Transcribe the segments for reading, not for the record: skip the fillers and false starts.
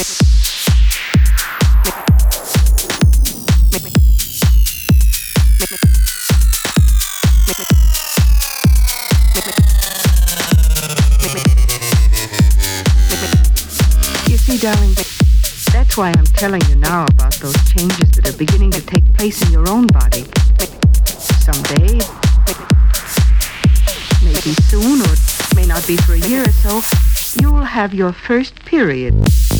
Darling, that's why I'm telling you now about those changes that are beginning to take place in your own body. Someday, maybe soon, or it may not be for a year or so, you will have your first period.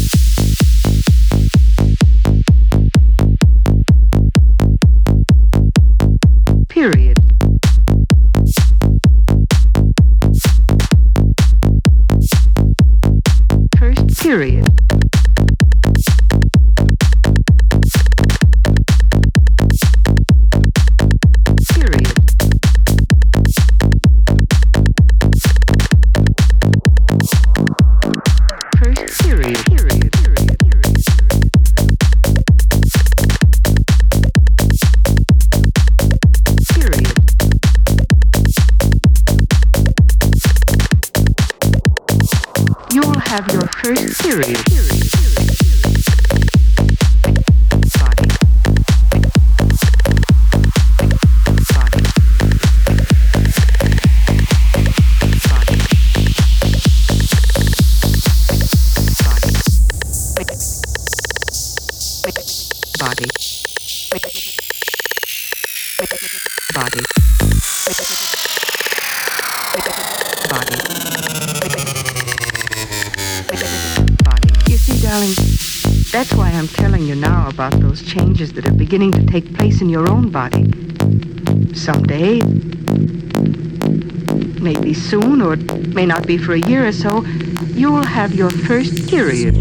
Period. First period. Have your first period. Body. Body. Body. Body. Body. Body. You see, darling, that's why I'm telling you now about those changes that are beginning to take place in your own body. Someday, maybe soon, or it may not be for a year or so, you will have your first period.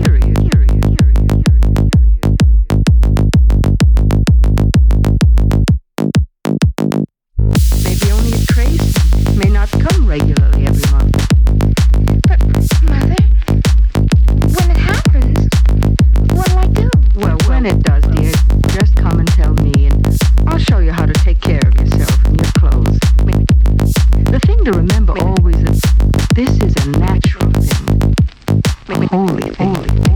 Maybe only a trace, may not come regularly every month. But, Mother, when it happens, what'll I do? Well, when it does, dear, just come and tell me, and I'll show you how to take care of yourself and your clothes. The thing to remember always is this is a natural thing, a holy thing.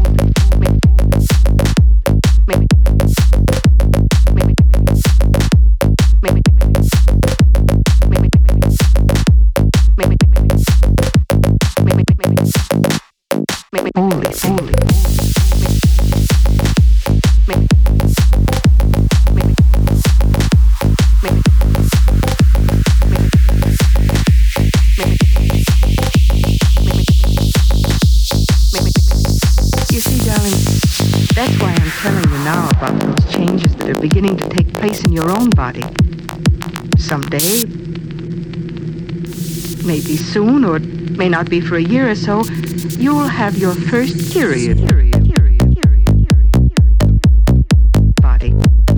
Holy. You see, darling, that's why I'm telling you now about those changes that are beginning to take place in your own body. Someday, maybe soon, or it may not be for a year or so, you will have your first period. Body.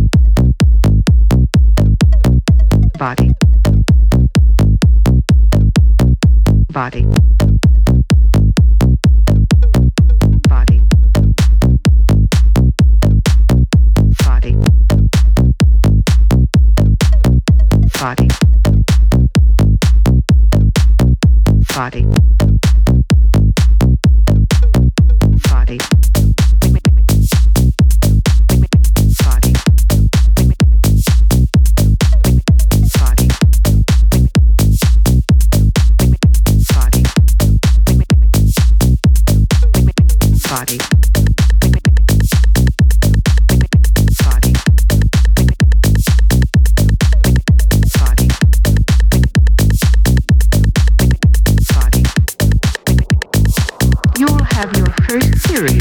Body. Body. Body. Body. Body. Body. Body. Body. Body. Body. Body. Body. Body. Body. You will have your first period.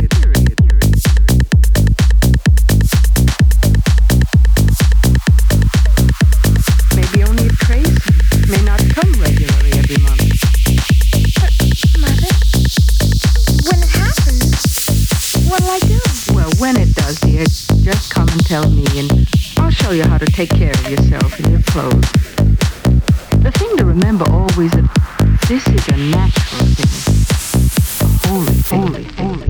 Maybe only a trace, may not come regularly every month. But, Mother, when it happens, what'll I do? Well, when it does, dear, just come and tell me, and I'll show you how to take care of yourself and your clothes. The thing to remember always is this is a natural thing, a holy thing.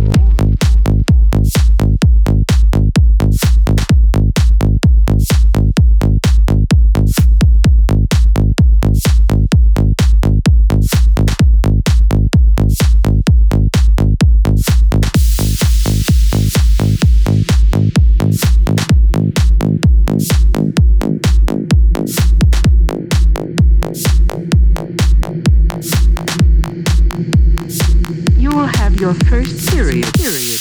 You will have your first period.